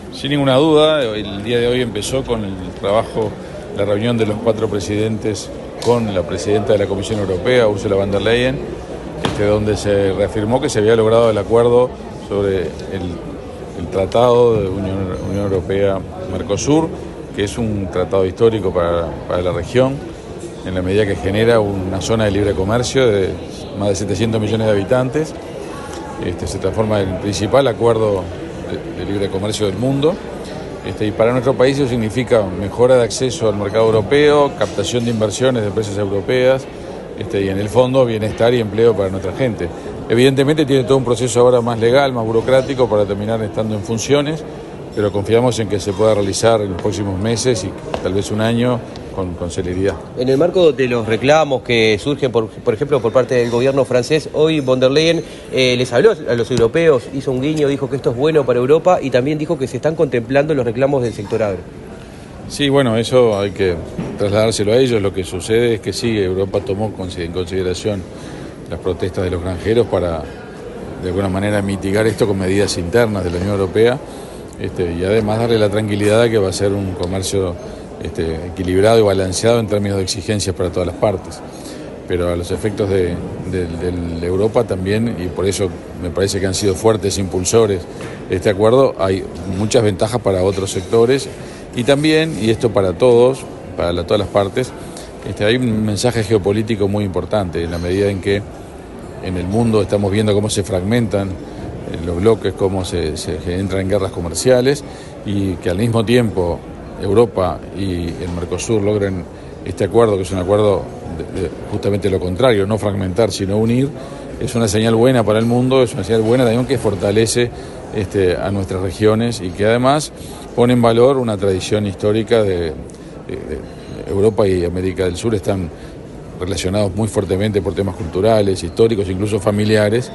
Sin ninguna duda, el día de hoy empezó con el trabajo, la reunión de los 4 presidentes con la presidenta de la Comisión Europea, Ursula von der Leyen, donde se reafirmó que se había logrado el acuerdo sobre el Tratado de Unión Europea-Mercosur, que es un tratado histórico para la región, en la medida que genera una zona de libre comercio de más de 700 millones de habitantes. Se transforma en el principal acuerdo de libre comercio del mundo. Y para nuestro país eso significa mejora de acceso al mercado europeo, captación de inversiones de empresas europeas y en el fondo bienestar y empleo para nuestra gente. Evidentemente tiene todo un proceso ahora más legal, más burocrático para terminar estando en funciones, pero confiamos en que se pueda realizar en los próximos meses y tal vez un año con celeridad. En el marco de los reclamos que surgen, por ejemplo, por parte del gobierno francés, hoy von der Leyen les habló a los europeos, hizo un guiño, dijo que esto es bueno para Europa y también dijo que se están contemplando los reclamos del sector agro. Sí, bueno, eso hay que trasladárselo a ellos. Lo que sucede es que sí, Europa tomó en consideración las protestas de los granjeros para, de alguna manera, mitigar esto con medidas internas de la Unión Europea y además darle la tranquilidad de que va a ser un comercio equilibrado y balanceado en términos de exigencias para todas las partes. Pero a los efectos de Europa también, y por eso me parece que han sido fuertes impulsores de este acuerdo, hay muchas ventajas para otros sectores y también, y esto para todos, todas las partes, hay un mensaje geopolítico muy importante en la medida en que en el mundo estamos viendo cómo se fragmentan los bloques, cómo se entran en guerras comerciales y que al mismo tiempo Europa y el Mercosur logren este acuerdo, que es un acuerdo de justamente lo contrario, no fragmentar, sino unir, es una señal buena para el mundo, es una señal buena también que fortalece a nuestras regiones y que además pone en valor una tradición histórica de Europa y América del Sur están relacionados muy fuertemente por temas culturales, históricos, incluso familiares,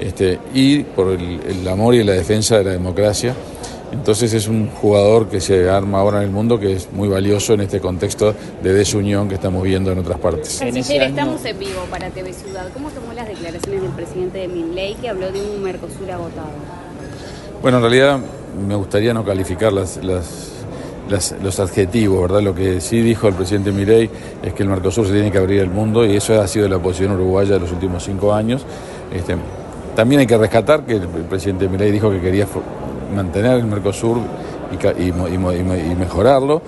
y por el amor y la defensa de la democracia. Entonces es un jugador que se arma ahora en el mundo que es muy valioso en este contexto de desunión que estamos viendo en otras partes. Canciller, estamos en vivo para TV Ciudad. ¿Cómo tomó las declaraciones del presidente de Milei que habló de un Mercosur agotado? Bueno, en realidad me gustaría no calificar los adjetivos, ¿verdad? Lo que sí dijo el presidente Milei es que el Mercosur se tiene que abrir al mundo y eso ha sido la posición uruguaya de los últimos 5 años. También hay que rescatar que el presidente Milei dijo que quería mantener el Mercosur y mejorarlo,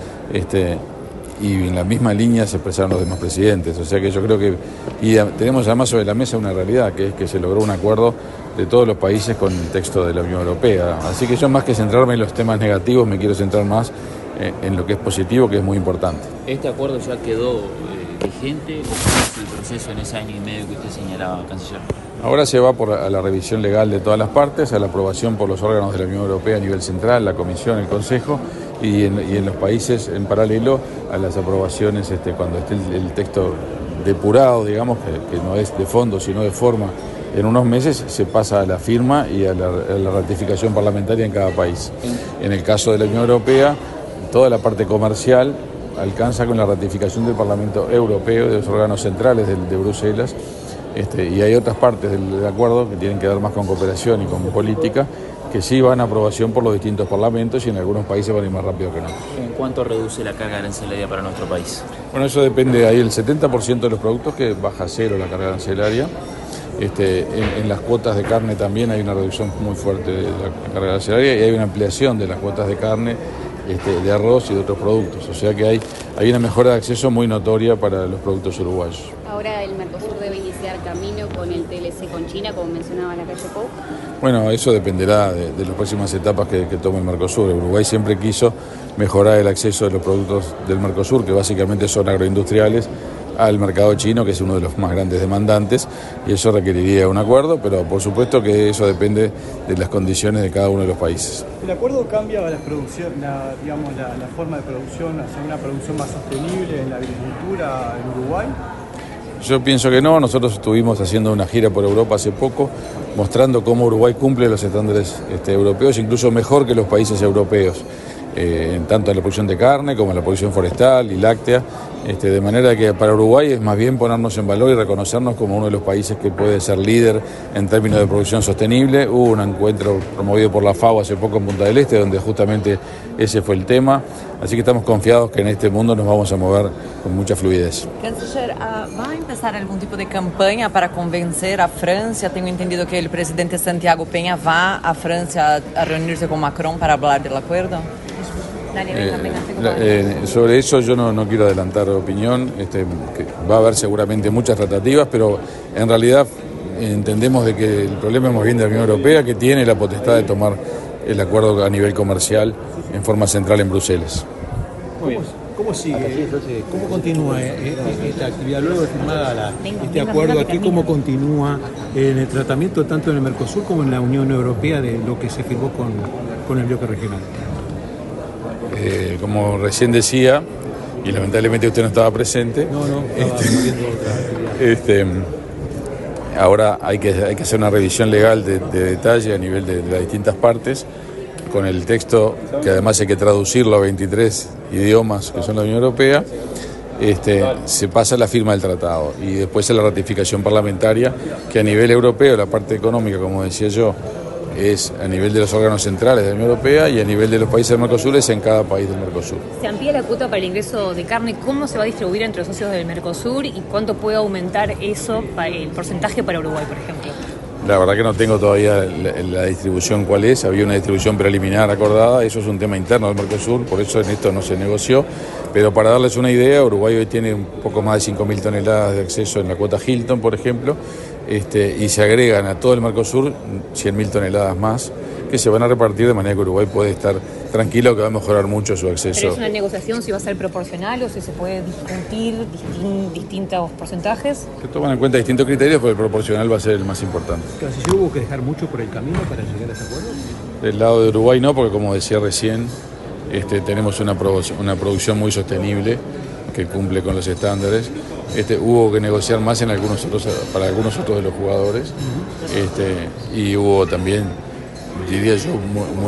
y en la misma línea se expresaron los demás presidentes, o sea que yo creo que tenemos además sobre la mesa una realidad, que es que se logró un acuerdo de todos los países con el texto de la Unión Europea, así que yo más que centrarme en los temas negativos me quiero centrar más en lo que es positivo, que es muy importante. ¿Este acuerdo ya quedó vigente o cómo es el proceso en ese año y medio que usted señalaba, canciller? Ahora se va a la revisión legal de todas las partes, a la aprobación por los órganos de la Unión Europea a nivel central, la Comisión, el Consejo, y en los países en paralelo a las aprobaciones cuando esté el texto depurado, digamos, que no es de fondo sino de forma. En unos meses se pasa a la firma y a la ratificación parlamentaria en cada país. En el caso de la Unión Europea, toda la parte comercial alcanza con la ratificación del Parlamento Europeo, de los órganos centrales de Bruselas, y hay otras partes del acuerdo que tienen que ver más con cooperación y con política, que sí van a aprobación por los distintos parlamentos y en algunos países van a ir más rápido que en otros. ¿En cuánto reduce la carga arancelaria para nuestro país? Bueno, eso depende, ahí el 70% de los productos que baja a cero la carga arancelaria. En las cuotas de carne también hay una reducción muy fuerte de la carga arancelaria y hay una ampliación de las cuotas de carne, de arroz y de otros productos. O sea que hay una mejora de acceso muy notoria para los productos uruguayos. Ahora el Mercosur debe iniciar camino con el TLC con China, como mencionaba la calle Pou. Bueno, eso dependerá de las próximas etapas que tome el Mercosur. Uruguay siempre quiso mejorar el acceso de los productos del Mercosur, que básicamente son agroindustriales, al mercado chino, que es uno de los más grandes demandantes, y eso requeriría un acuerdo, pero por supuesto que eso depende de las condiciones de cada uno de los países. ¿El acuerdo cambia la forma de producción hacia una producción más sostenible en la agricultura en Uruguay? Yo pienso que no. Nosotros estuvimos haciendo una gira por Europa hace poco, mostrando cómo Uruguay cumple los estándares europeos, incluso mejor que los países europeos. tanto en la producción de carne como en la producción forestal y láctea, de manera que para Uruguay es más bien ponernos en valor y reconocernos como uno de los países que puede ser líder en términos de producción sostenible. Hubo un encuentro promovido por la FAO hace poco en Punta del Este, donde justamente ese fue el tema, así que estamos confiados que en este mundo nos vamos a mover con mucha fluidez. Canciller, ¿va a empezar algún tipo de campaña para convencer a Francia? Tengo entendido que el presidente Santiago Peña va a Francia a reunirse con Macron para hablar del acuerdo. Sobre eso yo no quiero adelantar opinión, que va a haber seguramente muchas tratativas, pero en realidad entendemos de que el problema es más bien de la Unión Europea, que tiene la potestad de tomar el acuerdo a nivel comercial en forma central en Bruselas. ¿Cómo sigue? ¿Cómo continúa esta actividad? Luego de firmada este acuerdo aquí, ¿cómo continúa en el tratamiento tanto en el Mercosur como en la Unión Europea de lo que se firmó con el bloque regional? Como recién decía, y lamentablemente usted no estaba presente, ahora hay que hacer una revisión legal de detalle a nivel de las distintas partes, con el texto que además hay que traducirlo a 23 idiomas que son la Unión Europea. Se pasa a la firma del tratado y después a la ratificación parlamentaria, que a nivel europeo, la parte económica, como decía yo, es a nivel de los órganos centrales de la Unión Europea, y a nivel de los países del Mercosur es en cada país del Mercosur. Se amplía la cuota para el ingreso de carne. ¿Cómo se va a distribuir entre los socios del Mercosur y cuánto puede aumentar eso, el porcentaje para Uruguay, por ejemplo? La verdad que no tengo todavía la distribución cuál es. Había una distribución preliminar acordada, eso es un tema interno del Mercosur, por eso en esto no se negoció. Pero para darles una idea, Uruguay hoy tiene un poco más de 5.000 toneladas de acceso en la cuota Hilton, por ejemplo, y se agregan a todo el Mercosur 100.000 toneladas más, que se van a repartir de manera que Uruguay puede estar tranquilo, que va a mejorar mucho su acceso. ¿Pero es una negociación si va a ser proporcional o si se puede discutir distintos porcentajes? Se toman en cuenta distintos criterios, pero el proporcional va a ser el más importante. ¿Si hubo que dejar mucho por el camino para llegar a ese acuerdo? Del lado de Uruguay no, porque como decía recién, tenemos una producción muy sostenible que cumple con los estándares. Hubo que negociar más para algunos otros de los jugadores, y hubo también, diría yo,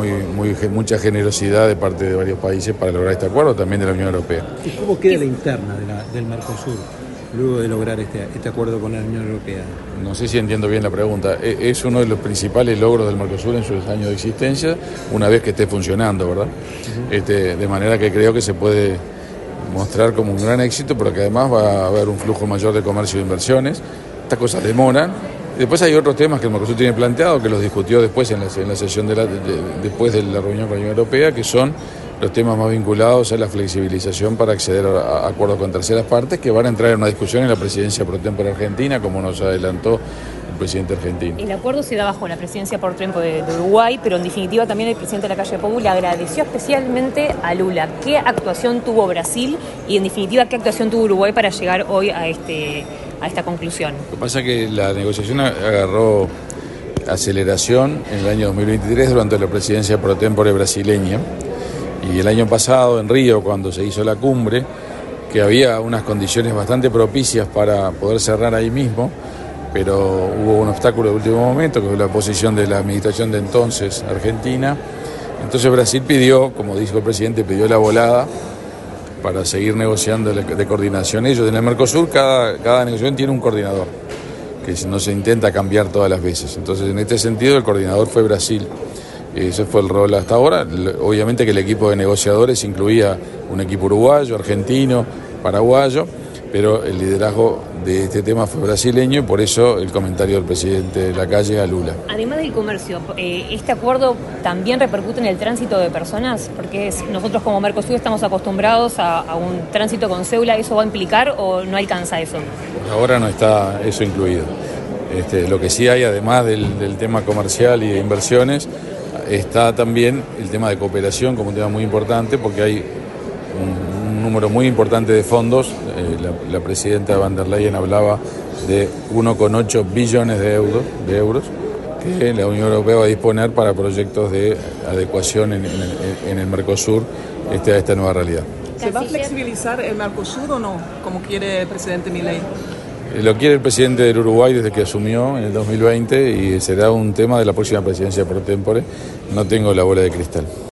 mucha generosidad de parte de varios países para lograr este acuerdo, también de la Unión Europea. ¿Y cómo queda la interna del Mercosur luego de lograr este acuerdo con la Unión Europea? No sé si entiendo bien la pregunta. Es uno de los principales logros del Mercosur en sus años de existencia, una vez que esté funcionando, ¿verdad? De manera que creo que se puede mostrar como un gran éxito, pero que además va a haber un flujo mayor de comercio e inversiones. Estas cosas demoran. Después hay otros temas que el Mercosur tiene planteado, que los discutió después en la sesión después de la reunión con la Unión Europea, que son los temas más vinculados a la flexibilización para acceder a acuerdos con terceras partes, que van a entrar en una discusión en la presidencia pro tempore argentina, como nos adelantó el presidente argentino. El acuerdo se da bajo la presidencia por tempore de Uruguay, pero en definitiva también el presidente de la Calle Pou le agradeció especialmente a Lula. ¿Qué actuación tuvo Brasil y en definitiva qué actuación tuvo Uruguay para llegar hoy a esta conclusión? Lo que pasa es que la negociación agarró aceleración en el año 2023 durante la presidencia pro tempore brasileña, y el año pasado en Río, cuando se hizo la cumbre, que había unas condiciones bastante propicias para poder cerrar ahí mismo, pero hubo un obstáculo de último momento, que fue la posición de la administración de entonces argentina. Entonces Brasil pidió, como dijo el presidente, pidió la volada para seguir negociando de coordinación. Ellos en el Mercosur, cada negociación tiene un coordinador, que no se intenta cambiar todas las veces. Entonces, en este sentido, el coordinador fue Brasil. Ese fue el rol hasta ahora. Obviamente que el equipo de negociadores incluía un equipo uruguayo, argentino, paraguayo, pero el liderazgo de este tema fue brasileño, y por eso el comentario del presidente de la Calle a Lula. Además del comercio, ¿este acuerdo también repercute en el tránsito de personas? Porque nosotros como Mercosur estamos acostumbrados a un tránsito con cédula. ¿Eso va a implicar o no alcanza eso? Por ahora no está eso incluido. Lo que sí hay, además del tema comercial y de inversiones, está también el tema de cooperación como un tema muy importante, porque hay un número muy importante de fondos. La presidenta van der Leyen hablaba de 1,8 billones de euros que la Unión Europea va a disponer para proyectos de adecuación en el Mercosur a esta nueva realidad. ¿Se va a flexibilizar el Mercosur o no, como quiere el presidente Milei? Lo quiere el presidente del Uruguay desde que asumió en el 2020, y será un tema de la próxima presidencia pro tempore. No tengo la bola de cristal.